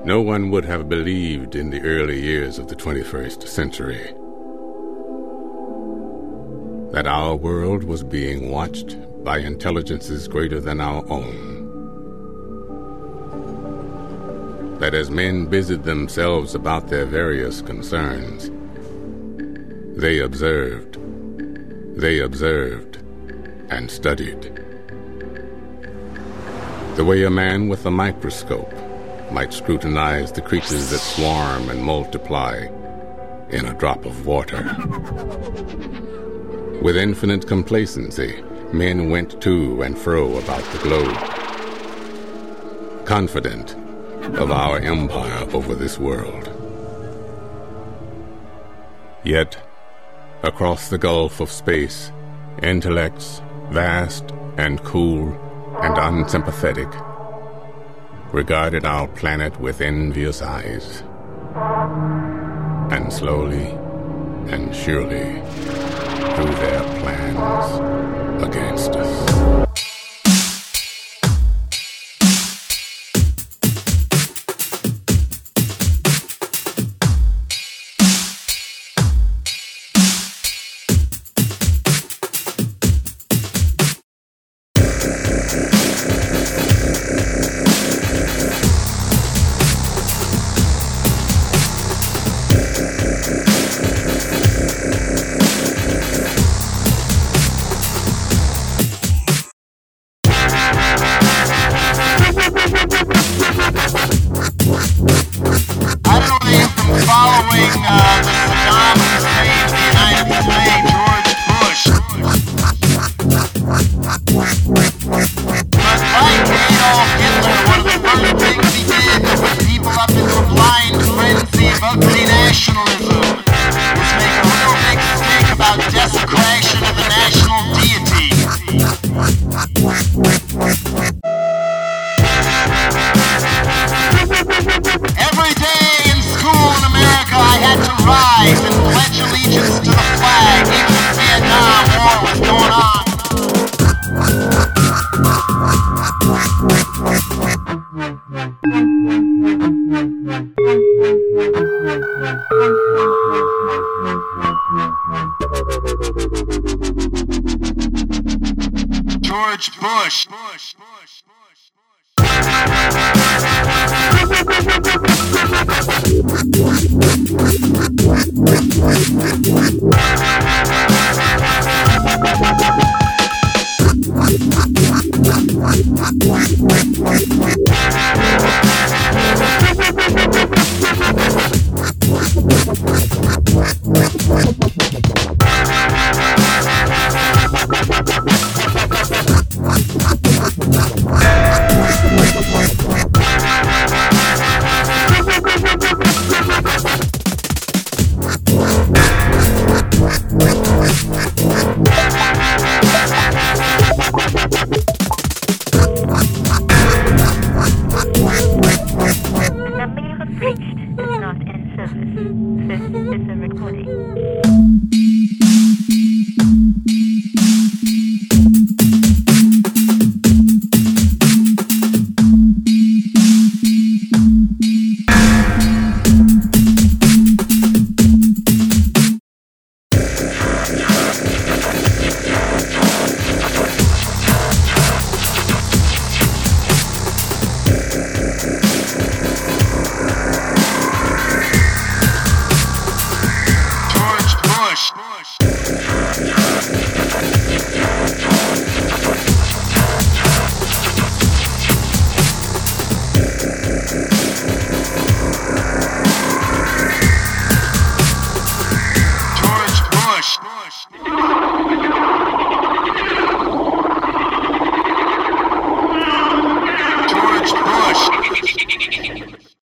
No one would have believed in the early years of the 21st century that our world was being watched by intelligences greater than our own. That as men busied themselves about their various concerns, they observed, and studied. The way a man with a microscope might scrutinize the creatures that swarm and multiply in a drop of water. With infinite complacency, men went to and fro about the globe, confident of our empire over this world. Yet, across the gulf of space, intellects, vast and cool and unsympathetic, regarded our planet with envious eyes. And slowly and surely through their plans against us. George Bush.